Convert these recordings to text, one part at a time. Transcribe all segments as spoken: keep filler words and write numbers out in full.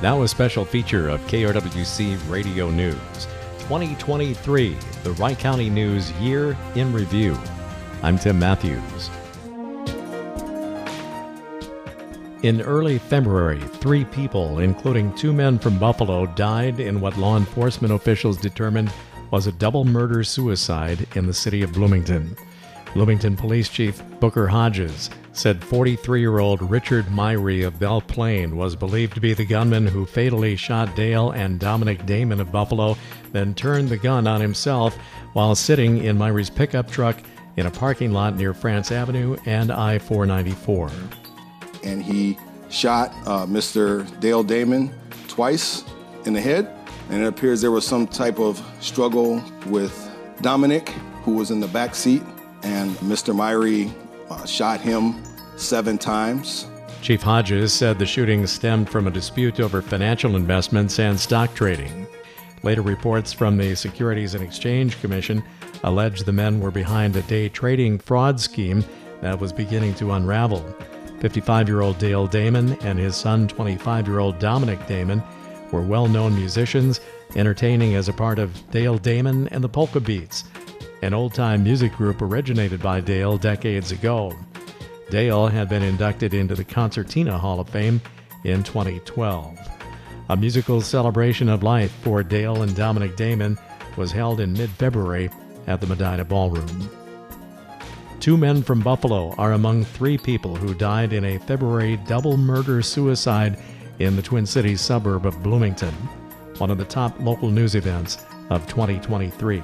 Now a special feature of K R W C Radio News. twenty twenty-three, the Wright County News Year in Review. I'm Tim Matthews. In early February, three people, including two men from Buffalo, died in what law enforcement officials determined was a double murder-suicide in the city of Bloomington. Bloomington Police Chief Booker Hodges said forty-three-year-old Richard Myrie of Belle Plaine was believed to be the gunman who fatally shot Dale and Dominic Damon of Buffalo, then turned the gun on himself while sitting in Myrie's pickup truck in a parking lot near France Avenue and I four ninety-four. And he shot uh, Mister Dale Damon twice in the head, and it appears there was some type of struggle with Dominic, who was in the back seat, and Mister Myrie uh, shot him seven times. Chief Hodges said the shooting stemmed from a dispute over financial investments and stock trading. Later reports from the Securities and Exchange Commission allege the men were behind a day trading fraud scheme that was beginning to unravel. fifty-five-year-old Dale Damon and his son, twenty-five-year-old Dominic Damon, were well-known musicians, entertaining as a part of Dale Damon and the Polka Beats, an old-time music group originated by Dale decades ago. Dale had been inducted into the Concertina Hall of Fame in twenty twelve. A musical celebration of life for Dale and Dominic Damon was held in mid-February at the Medina Ballroom. Two men from Buffalo are among three people who died in a February double murder-suicide in the Twin Cities suburb of Bloomington, one of the top local news events of twenty twenty-three.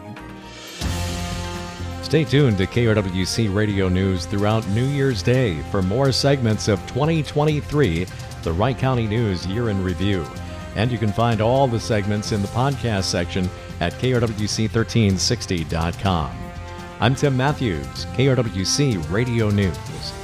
Stay tuned to K R W C Radio News throughout New Year's Day for more segments of twenty twenty-three, the Wright County News Year in Review. And you can find all the segments in the podcast section at K R W C thirteen sixty dot com. I'm Tim Matthews, K R W C Radio News.